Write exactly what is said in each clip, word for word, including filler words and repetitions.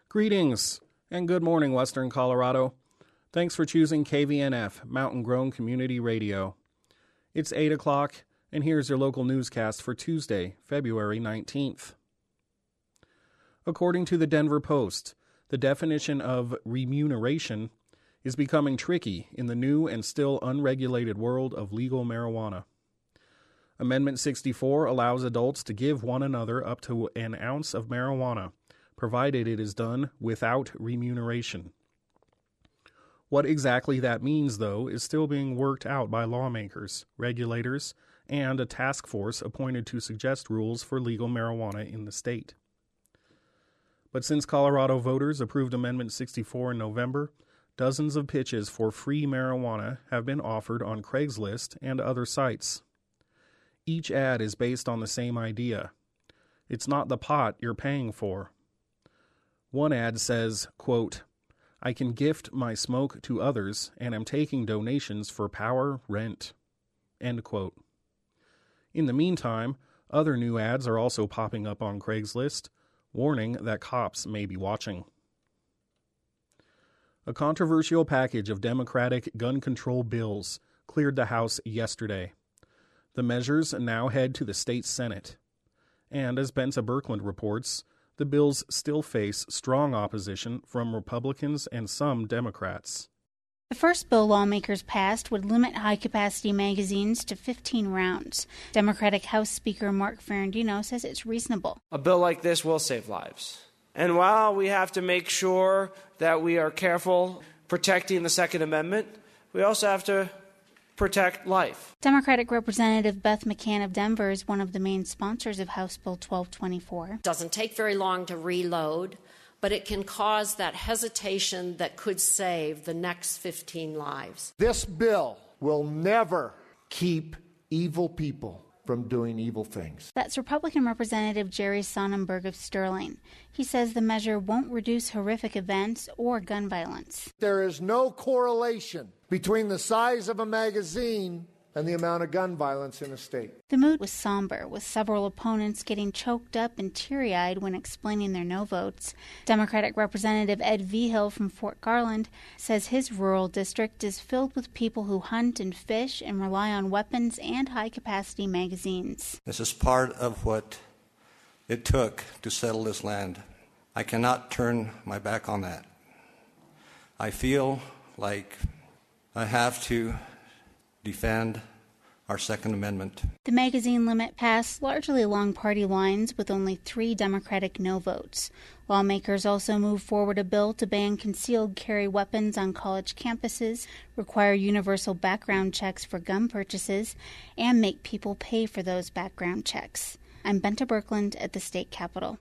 Greetings, and good morning, Western Colorado. Thanks for choosing K V N F, Mountain Grown Community Radio. It's eight o'clock, and here's your local newscast for Tuesday, February nineteenth. According to the Denver Post, the definition of remuneration is becoming tricky in the new and still unregulated world of legal marijuana. Amendment sixty-four allows adults to give one another up to an ounce of marijuana, provided it is done without remuneration. What exactly that means, though, is still being worked out by lawmakers, regulators, and a task force appointed to suggest rules for legal marijuana in the state. But since Colorado voters approved Amendment sixty-four in November, dozens of pitches for free marijuana have been offered on Craigslist and other sites. Each ad is based on the same idea. It's not the pot you're paying for. One ad says, quote, "I can gift my smoke to others and am taking donations for power rent," end quote. In the meantime, other new ads are also popping up on Craigslist, warning that cops may be watching. A controversial package of Democratic gun control bills cleared the House yesterday. The measures now head to the state Senate. And as Benta Birkeland reports, the bills still face strong opposition from Republicans and some Democrats. The first bill lawmakers passed would limit high-capacity magazines to fifteen rounds. Democratic House Speaker Mark Ferrandino says it's reasonable. A bill like this will save lives. And while we have to make sure that we are careful protecting the Second Amendment, we also have to protect life. Democratic Representative Beth McCann of Denver is one of the main sponsors of House Bill twelve twenty-four. It doesn't take very long to reload, but it can cause that hesitation that could save the next fifteen lives. This bill will never keep evil people from doing evil things. That's Republican Representative Jerry Sonnenberg of Sterling. He says the measure won't reduce horrific events or gun violence. There is no correlation between the size of a magazine and the amount of gun violence in a state. The mood was somber, with several opponents getting choked up and teary-eyed when explaining their no votes. Democratic Representative Ed Vigil from Fort Garland says his rural district is filled with people who hunt and fish and rely on weapons and high-capacity magazines. This is part of what it took to settle this land. I cannot turn my back on that. I feel like I have to defend our Second Amendment. The magazine limit passed largely along party lines with only three Democratic no votes. Lawmakers also moved forward a bill to ban concealed carry weapons on college campuses, require universal background checks for gun purchases, and make people pay for those background checks. I'm Benta Birkeland at the state capitol.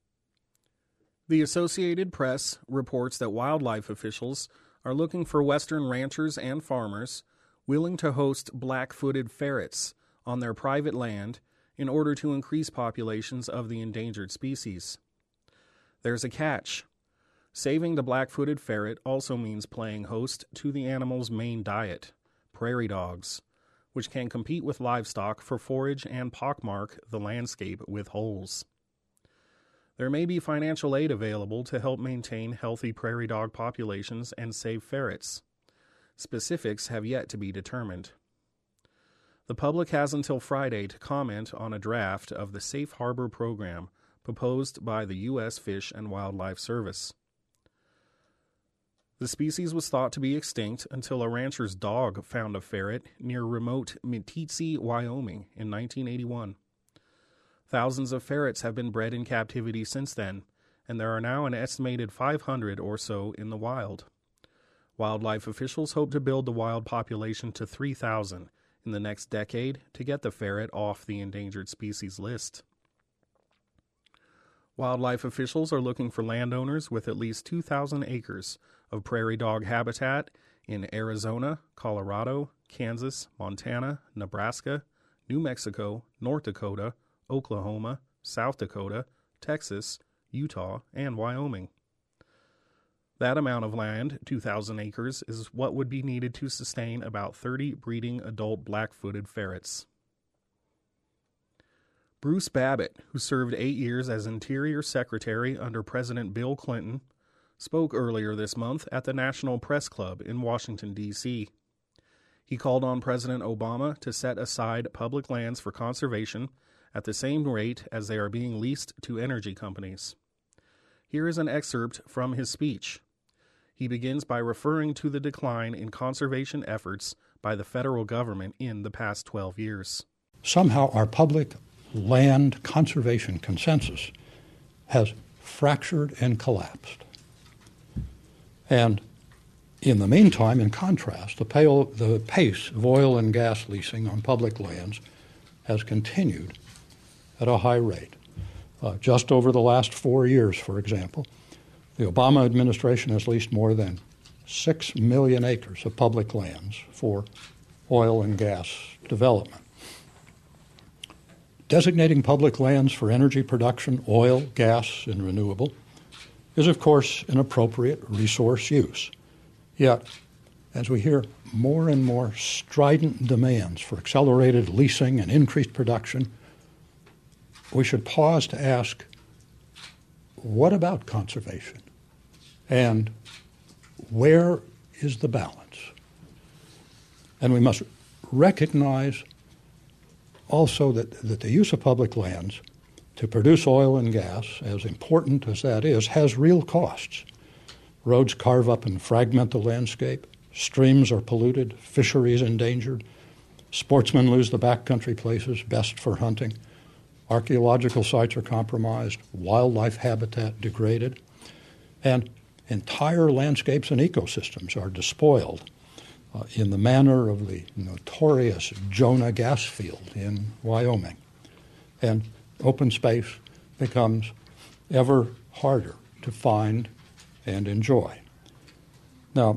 The Associated Press reports that wildlife officials are looking for Western ranchers and farmers willing to host black-footed ferrets on their private land in order to increase populations of the endangered species. There's a catch. Saving the black-footed ferret also means playing host to the animal's main diet, prairie dogs, which can compete with livestock for forage and pockmark the landscape with holes. There may be financial aid available to help maintain healthy prairie dog populations and save ferrets. Specifics have yet to be determined. The public has until Friday to comment on a draft of the Safe Harbor program proposed by the U S Fish and Wildlife Service. The species was thought to be extinct until a rancher's dog found a ferret near remote Meeteetse, Wyoming in nineteen eighty-one. Thousands of ferrets have been bred in captivity since then, and there are now an estimated five hundred or so in the wild. Wildlife officials hope to build the wild population to three thousand in the next decade to get the ferret off the endangered species list. Wildlife officials are looking for landowners with at least two thousand acres of prairie dog habitat in Arizona, Colorado, Kansas, Montana, Nebraska, New Mexico, North Dakota, Oklahoma, South Dakota, Texas, Utah, and Wyoming. That amount of land, two thousand acres, is what would be needed to sustain about thirty breeding adult black-footed ferrets. Bruce Babbitt, who served eight years as Interior Secretary under President Bill Clinton, spoke earlier this month at the National Press Club in Washington, D C He called on President Obama to set aside public lands for conservation at the same rate as they are being leased to energy companies. Here is an excerpt from his speech. He begins by referring to the decline in conservation efforts by the federal government in the past twelve years. Somehow our public land conservation consensus has fractured and collapsed. And in the meantime, in contrast, the, pay- the pace of oil and gas leasing on public lands has continued at a high rate. Uh, just over the last four years, for example, the Obama administration has leased more than six million acres of public lands for oil and gas development. Designating public lands for energy production, oil, gas, and renewable, is, of course, an appropriate resource use. Yet, as we hear more and more strident demands for accelerated leasing and increased production, we should pause to ask, what about conservation? And where is the balance? And we must recognize also that, that the use of public lands to produce oil and gas, as important as that is, has real costs. Roads carve up and fragment the landscape. Streams are polluted. Fisheries endangered. Sportsmen lose the backcountry places best for hunting. Archaeological sites are compromised. Wildlife habitat degraded. And entire landscapes and ecosystems are despoiled uh, in the manner of the notorious Jonah gas field in Wyoming. And open space becomes ever harder to find and enjoy. Now,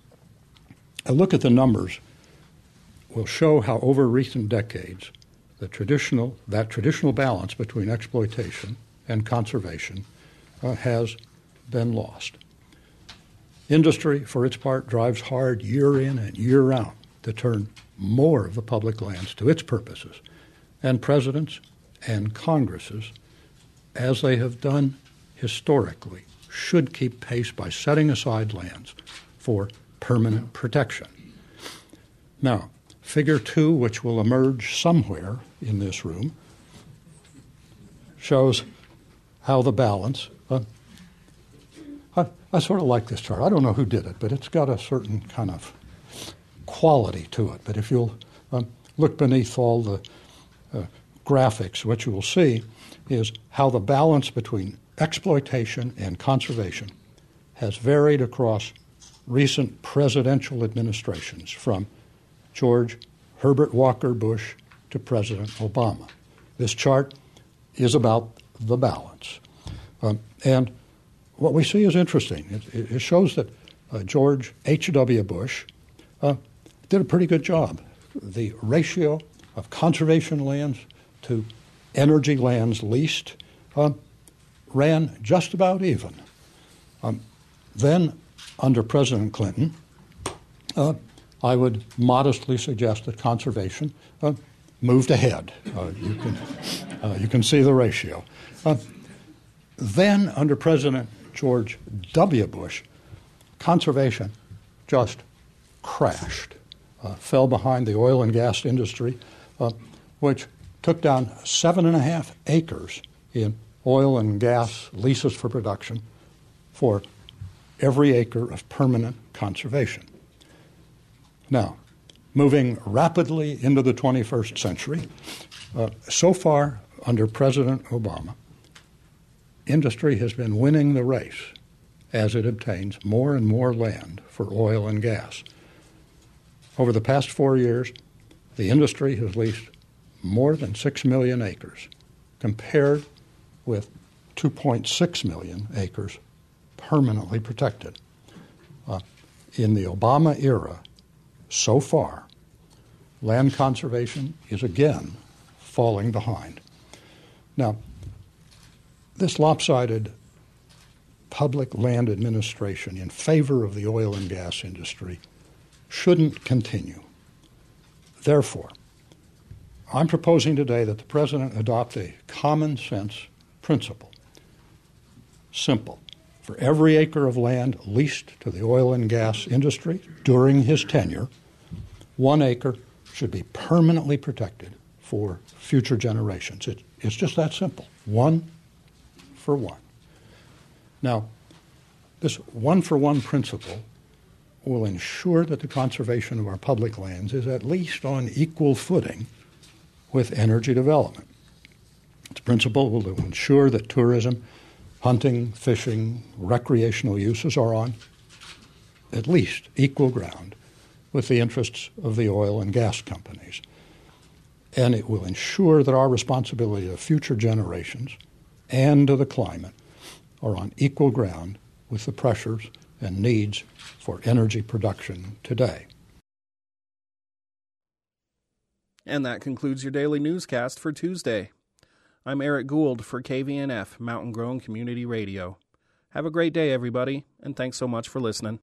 a look at the numbers will show how over recent decades the traditional, that traditional balance between exploitation and conservation uh, has been lost. Industry, for its part, drives hard year in and year out to turn more of the public lands to its purposes. And presidents and Congresses, as they have done historically, should keep pace by setting aside lands for permanent protection. Now, figure two, which will emerge somewhere in this room, shows how the balance. Uh, I, I sort of like this chart. I don't know who did it, but it's got a certain kind of quality to it. But if you'll um, look beneath all the uh, graphics, what you will see is how the balance between exploitation and conservation has varied across recent presidential administrations, from George Herbert Walker Bush to President Obama. This chart is about the balance. Um, and what we see is interesting. It, it shows that uh, George H W Bush uh, did a pretty good job. The ratio of conservation lands to energy lands leased uh, ran just about even. Um, then, under President Clinton, uh, I would modestly suggest that conservation uh, moved ahead. Uh, you can uh, you can see the ratio. Uh, then, under President George W. Bush, conservation just crashed, uh, fell behind the oil and gas industry, uh, which took down seven and a half acres in oil and gas leases for production for every acre of permanent conservation. Now, moving rapidly into the twenty-first century, uh, so far under President Obama, industry has been winning the race as it obtains more and more land for oil and gas. Over the past four years, the industry has leased more than six million acres, compared with two point six million acres permanently protected. Uh, in the Obama era, so far, land conservation is again falling behind. Now, this lopsided public land administration in favor of the oil and gas industry shouldn't continue. Therefore, I'm proposing today that the President adopt a common sense principle. Simple. For every acre of land leased to the oil and gas industry during his tenure, one acre should be permanently protected for future generations. It, it's just that simple. One for one. Now, this one-for-one principle will ensure that the conservation of our public lands is at least on equal footing with energy development. This principle will ensure that tourism, hunting, fishing, recreational uses are on at least equal ground with the interests of the oil and gas companies. And it will ensure that our responsibility to future generations and to the climate are on equal ground with the pressures and needs for energy production today. And that concludes your daily newscast for Tuesday. I'm Eric Gould for K V N F, Mountain Grown Community Radio. Have a great day, everybody, and thanks so much for listening.